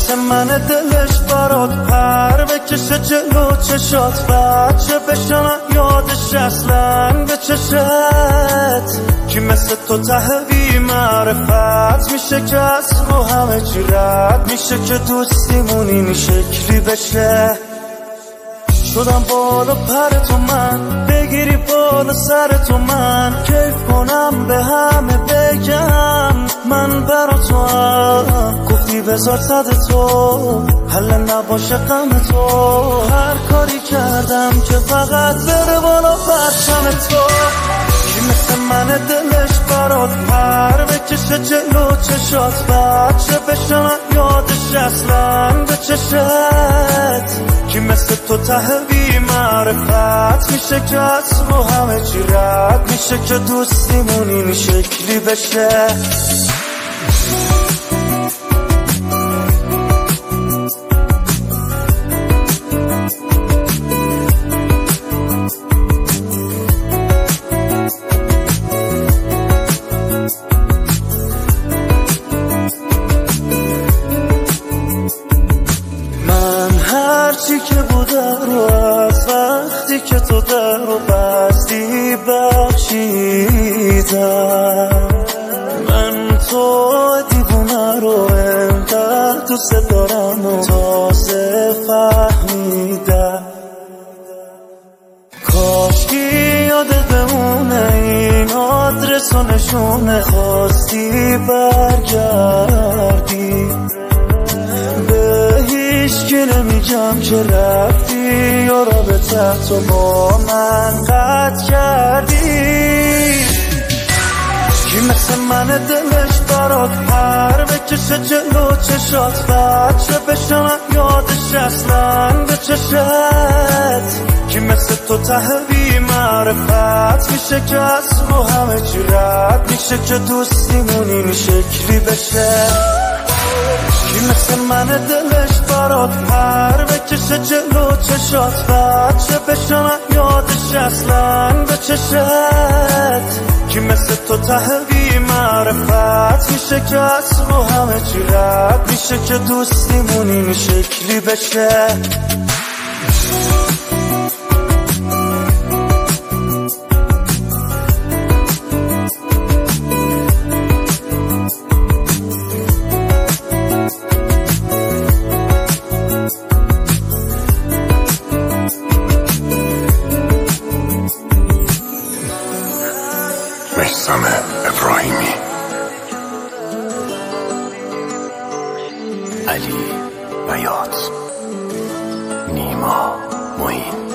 مثل من دلش برات پر بکشه جلو چشات بچه بشنن یادش اصلا به چشت کی مثل تو ته بی معرفت میشه که از رو همه چی رد میشه که دوستیمون این شکلی بشه شدم بالا پر تو من بگیری بالا سر تو من کیف کنم به همه بگم من برا تو هم گفتی بذار صد تو حل نباشه غم تو هر کاری کردم که فقط بره بالا پرچم تو کی مثل من دلش برات پر بکشه جلو چشات بچه بشنن یادش اصلا به چشت کی مثل تو ته بی معرفت میشه که از رو همه چی رد میشه که دوستیمون این شکلی بشه هرچی که بوده رو از وقتی که تو در رو بستی بخشیدم من تو دیوونه رو انقدر دوست دارم و تازه فهمیدم کاشکی یادت بمونه این آدرس و نشونه خواستی برگردی هیچکی نمیگم که رفتی یا رابطه تو با من قطع کردی کی مثل من دلش برات پر بکشه جلو چشات بچه بشنن یادش اصلا به چشت کی مثل تو ته بی معرفت میشه که از رو همه چی رد میشه که دوستیمون این شکلی بشه کی مثل من دلش برات پر بکشه جلو چشات بچه بشنن یادش اصلا به چشت کی مثل تو ته بی معرفت میشه که از رو همه چی رد میشه که دوستیمون این شکلی بشه میثم ابراهیمی علی بیات نیما معین